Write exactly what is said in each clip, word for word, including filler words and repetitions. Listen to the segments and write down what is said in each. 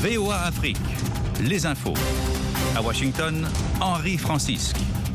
V O A Afrique, les infos. À Washington, Henri Francisque.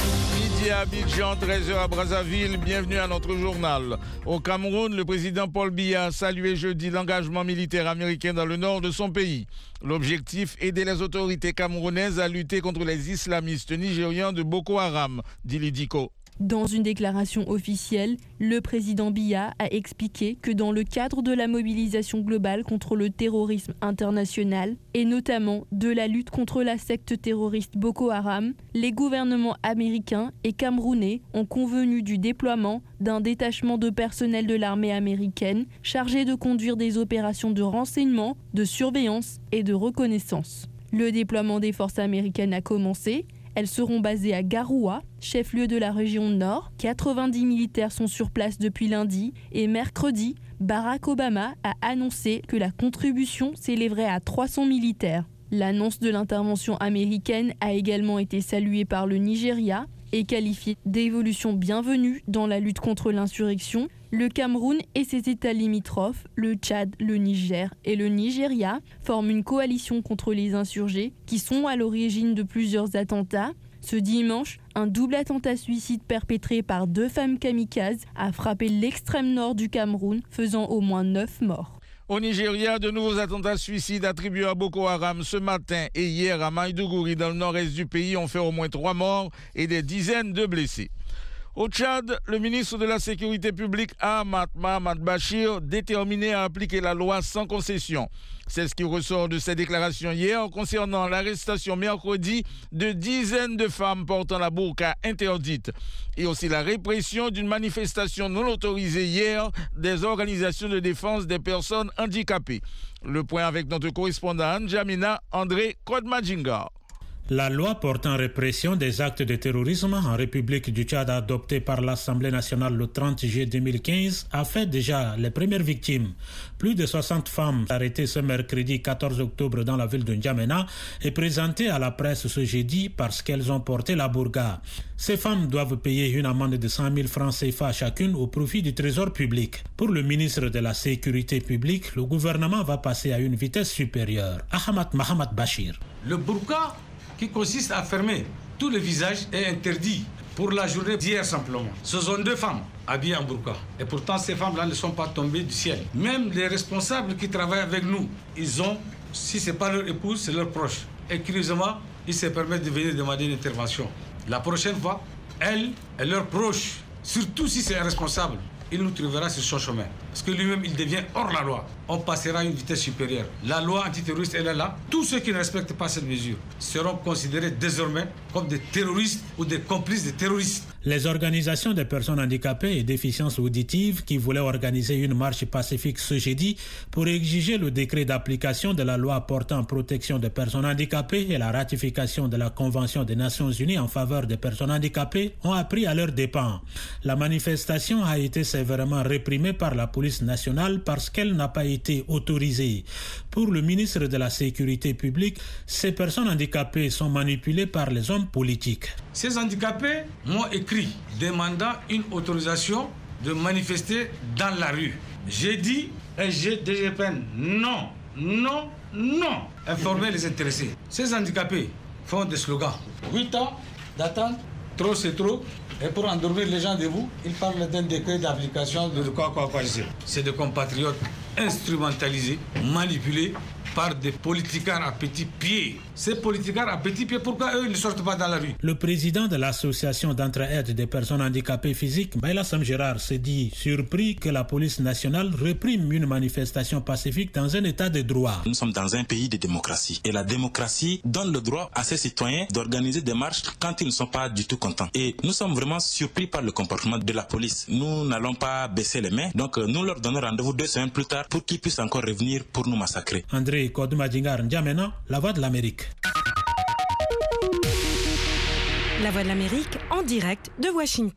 Midi à Abidjan, treize heures à Brazzaville, bienvenue à notre journal. Au Cameroun, le président Paul Biya a salué jeudi l'engagement militaire américain dans le nord de son pays. L'objectif, aider les autorités camerounaises à lutter contre les islamistes nigérians de Boko Haram, dit Lidiko. Dans une déclaration officielle, le président Biya a expliqué que dans le cadre de la mobilisation globale contre le terrorisme international et notamment de la lutte contre la secte terroriste Boko Haram, les gouvernements américains et camerounais ont convenu du déploiement d'un détachement de personnel de l'armée américaine chargé de conduire des opérations de renseignement, de surveillance et de reconnaissance. Le déploiement des forces américaines a commencé. Elles seront basées à Garoua, chef-lieu de la région Nord. quatre-vingt-dix militaires sont sur place depuis lundi et mercredi, Barack Obama a annoncé que la contribution s'élèverait à trois cents militaires. L'annonce de l'intervention américaine a également été saluée par le Nigeria et qualifiée d'évolution bienvenue dans la lutte contre l'insurrection. Le Cameroun et ses États limitrophes, le Tchad, le Niger et le Nigeria, forment une coalition contre les insurgés qui sont à l'origine de plusieurs attentats. Ce dimanche, un double attentat suicide perpétré par deux femmes kamikazes a frappé l'extrême nord du Cameroun, faisant au moins neuf morts. Au Nigeria, de nouveaux attentats suicides attribués à Boko Haram ce matin et hier à Maïdougouri dans le nord-est du pays ont fait au moins trois morts et des dizaines de blessés. Au Tchad, le ministre de la Sécurité publique Ahmad Mahamad Bachir, déterminé à appliquer la loi sans concession. C'est ce qui ressort de ses déclarations hier concernant l'arrestation mercredi de dizaines de femmes portant la burqa interdite et aussi la répression d'une manifestation non autorisée hier des organisations de défense des personnes handicapées. Le point avec notre correspondant N'Djamena André Kodmadjinga. La loi portant répression des actes de terrorisme en République du Tchad adoptée par l'Assemblée nationale le trente juillet deux mille quinze a fait déjà les premières victimes. Plus de soixante femmes arrêtées ce mercredi quatorze octobre dans la ville de N'Djamena et présentées à la presse ce jeudi parce qu'elles ont porté la burqa. Ces femmes doivent payer une amende de cent mille francs C F A chacune au profit du trésor public. Pour le ministre de la Sécurité publique, le gouvernement va passer à une vitesse supérieure. Ahmad Mahamad Bachir. Le burqa qui consiste à fermer tout le visage est interdit pour la journée d'hier simplement. Ce sont deux femmes habillées en burqa. Et pourtant, ces femmes-là ne sont pas tombées du ciel. Même les responsables qui travaillent avec nous, ils ont, si ce n'est pas leur épouse, c'est leur proche. Et curieusement, ils se permettent de venir demander une intervention. La prochaine fois, elles et leurs proches, surtout si c'est un responsable, il nous trouvera sur son chemin. Parce que lui-même, il devient hors la loi. On passera à une vitesse supérieure. La loi antiterroriste, elle est là. Tous ceux qui ne respectent pas cette mesure seront considérés désormais comme des terroristes ou des complices des terroristes. Les organisations des personnes handicapées et déficiences auditives qui voulaient organiser une marche pacifique ce jeudi pour exiger le décret d'application de la loi portant protection des personnes handicapées et la ratification de la Convention des Nations Unies en faveur des personnes handicapées ont appris à leurs dépens. La manifestation a été sévèrement réprimée par la police nationale parce qu'elle n'a pas été autorisée. Pour le ministre de la Sécurité publique, ces personnes handicapées sont manipulées par les hommes politiques. Ces handicapés m'ont écrit demandant une autorisation de manifester dans la rue. J'ai dit et j'ai déjà peine non, non, non. Informer les intéressés. Ces handicapés font des slogans. huit ans d'attente, trop c'est trop. Et pour endormir les gens debout, ils parlent d'un décret d'application de quoi, quoi, quoi. C'est des compatriotes instrumentalisés, manipulés par des politiciens à petits pieds. Ces politiciens à petits pieds, pourquoi eux ne sortent pas dans la rue? Le président de l'association d'entraide des personnes handicapées physiques, Baïla Sam Gérard, s'est dit surpris que la police nationale réprime une manifestation pacifique dans un état de droit. Nous sommes dans un pays de démocratie et la démocratie donne le droit à ses citoyens d'organiser des marches quand ils ne sont pas du tout contents. Et nous sommes vraiment surpris par le comportement de la police. Nous n'allons pas baisser les mains, donc nous leur donnons rendez-vous deux semaines plus tard pour qu'ils puissent encore revenir pour nous massacrer. André Kodmadjinga N'Djamena, La Voix de l'Amérique. La Voix de l'Amérique en direct de Washington.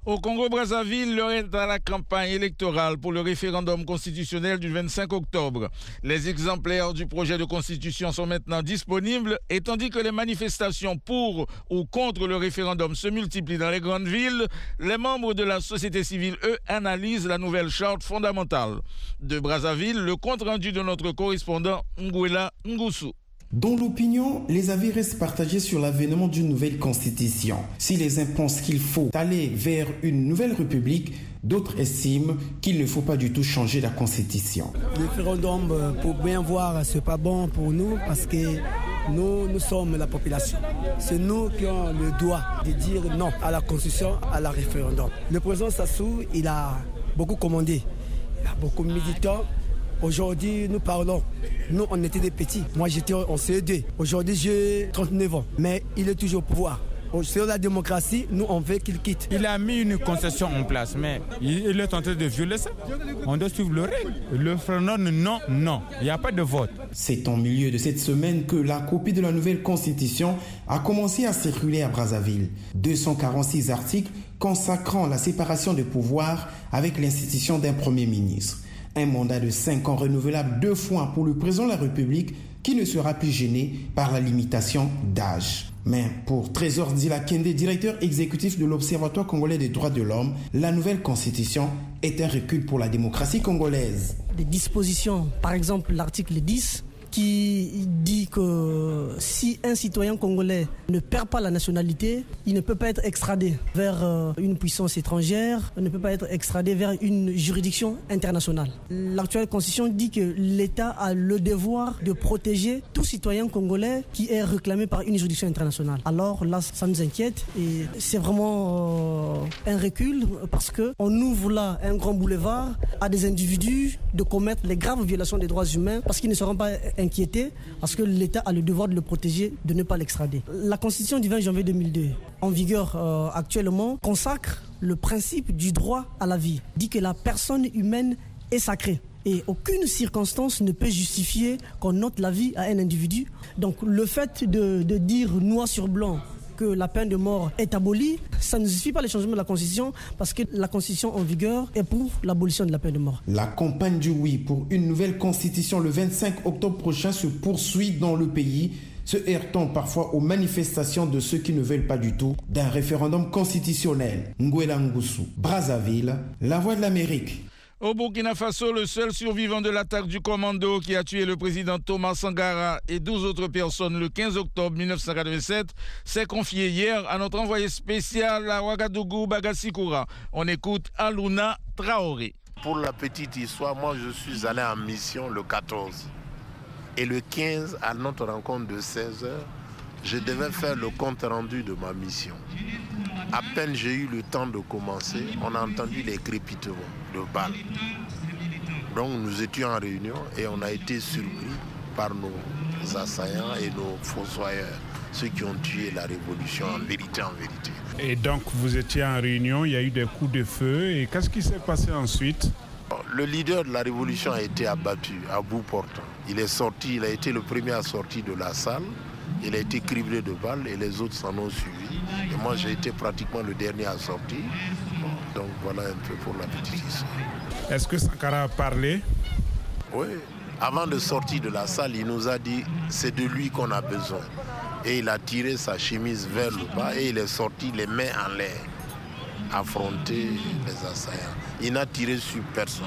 Au Congo-Brazzaville, l'heure est à la campagne électorale pour le référendum constitutionnel du vingt-cinq octobre. Les exemplaires du projet de constitution sont maintenant disponibles et tandis que les manifestations pour ou contre le référendum se multiplient dans les grandes villes, les membres de la société civile, eux, analysent la nouvelle charte fondamentale. De Brazzaville, le compte-rendu de notre correspondant Nguela Ngusu. Dans l'opinion, les avis restent partagés sur l'avènement d'une nouvelle constitution. Si les uns pensent qu'il faut aller vers une nouvelle république, d'autres estiment qu'il ne faut pas du tout changer la constitution. Le référendum, pour bien voir, c'est pas bon pour nous parce que nous, nous sommes la population. C'est nous qui avons le droit de dire non à la constitution, à la référendum. Le président Sassou, il a beaucoup commandé, il a beaucoup militant. Aujourd'hui, nous parlons. Nous, on était des petits. Moi, j'étais en C E deux. Aujourd'hui, j'ai trente-neuf ans. Mais il est toujours au pouvoir. Sur la démocratie, nous, on veut qu'il quitte. Il a mis une concession en place, mais il est en train de violer ça. On doit suivre le règle. Le référendum, non, non. Il n'y a pas de vote. C'est en milieu de cette semaine que la copie de la nouvelle constitution a commencé à circuler à Brazzaville. deux cent quarante-six articles consacrant la séparation des pouvoirs avec l'institution d'un premier ministre. Un mandat de cinq ans renouvelable deux fois pour le président de la République qui ne sera plus gêné par la limitation d'âge. Mais pour Trésor Dilakende, directeur exécutif de l'Observatoire congolais des droits de l'homme, la nouvelle constitution est un recul pour la démocratie congolaise. Des dispositions, par exemple l'article dix, qui dit que si un citoyen congolais ne perd pas la nationalité, il ne peut pas être extradé vers une puissance étrangère, il ne peut pas être extradé vers une juridiction internationale. L'actuelle constitution dit que l'État a le devoir de protéger tout citoyen congolais qui est réclamé par une juridiction internationale. Alors là, ça nous inquiète et c'est vraiment un recul parce qu'on ouvre là un grand boulevard à des individus de commettre les graves violations des droits humains parce qu'ils ne seront pas inquiété parce que l'État a le devoir de le protéger, de ne pas l'extrader. La Constitution du vingt janvier deux mille deux, en vigueur euh, actuellement, consacre le principe du droit à la vie, dit que la personne humaine est sacrée. Et aucune circonstance ne peut justifier qu'on ôte la vie à un individu. Donc le fait de, de dire noir sur blanc que la peine de mort est abolie, ça ne justifie pas le changement de la Constitution parce que la Constitution en vigueur est pour l'abolition de la peine de mort. La campagne du oui pour une nouvelle Constitution le vingt-cinq octobre prochain se poursuit dans le pays, se heurtant parfois aux manifestations de ceux qui ne veulent pas du tout d'un référendum constitutionnel. Nguela Ngusu, Brazzaville, la voix de l'Amérique. Au Burkina Faso, le seul survivant de l'attaque du commando qui a tué le président Thomas Sankara et douze autres personnes le quinze octobre mille neuf cent quatre-vingt-sept s'est confié hier à notre envoyé spécial à Ouagadougou, Bagasikoura. On écoute Aluna Traoré. Pour la petite histoire, moi je suis allé en mission le quatorze. Et le quinze, à notre rencontre de seize heures, je devais faire le compte rendu de ma mission. À peine j'ai eu le temps de commencer, on a entendu les crépitements de balles. Donc nous étions en réunion et on a été surpris par nos assaillants et nos fossoyeurs, ceux qui ont tué la révolution en vérité, en vérité. Et donc vous étiez en réunion, il y a eu des coups de feu et qu'est-ce qui s'est passé ensuite? Le leader de la révolution a été abattu à bout portant. Il est sorti, il a été le premier à sortir de la salle. Il a été criblé de balles et les autres s'en ont suivi. Et moi, j'ai été pratiquement le dernier à sortir. Donc voilà un peu pour la petite histoire. Est-ce que Sankara a parlé? Oui. Avant de sortir de la salle, il nous a dit c'est de lui qu'on a besoin. Et il a tiré sa chemise vers le bas et il est sorti les mains en l'air, affronter les assaillants. Il n'a tiré sur personne.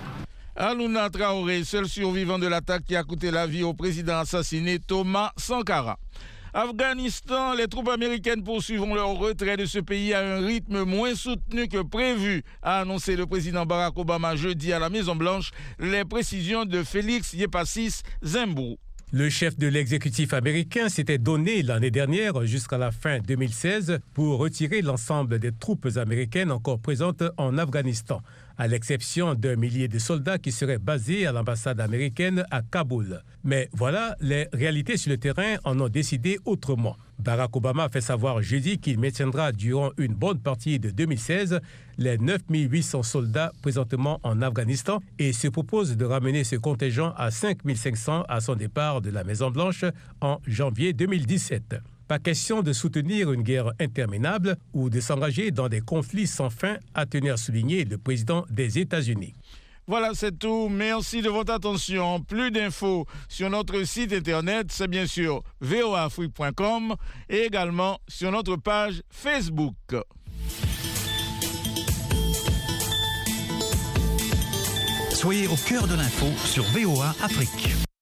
Aluna Traoré, seul survivant de l'attaque qui a coûté la vie au président assassiné Thomas Sankara. Afghanistan, les troupes américaines poursuivront leur retrait de ce pays à un rythme moins soutenu que prévu, a annoncé le président Barack Obama jeudi à la Maison-Blanche. Les précisions de Félix Yepassis Zembou. Le chef de l'exécutif américain s'était donné l'année dernière jusqu'à la fin deux mille seize pour retirer l'ensemble des troupes américaines encore présentes en Afghanistan, à l'exception d'un millier de soldats qui seraient basés à l'ambassade américaine à Kaboul. Mais voilà, les réalités sur le terrain en ont décidé autrement. Barack Obama a fait savoir jeudi qu'il maintiendra durant une bonne partie de deux mille seize les neuf mille huit cents soldats présentement en Afghanistan et se propose de ramener ce contingent à cinq mille cinq cents à son départ de la Maison-Blanche en janvier deux mille dix-sept. Pas question de soutenir une guerre interminable ou de s'engager dans des conflits sans fin, a tenu à souligner le président des États-Unis. Voilà, c'est tout. Merci de votre attention. Plus d'infos sur notre site internet, c'est bien sûr v o a afrique point com et également sur notre page Facebook. Soyez au cœur de l'info sur V O A Afrique.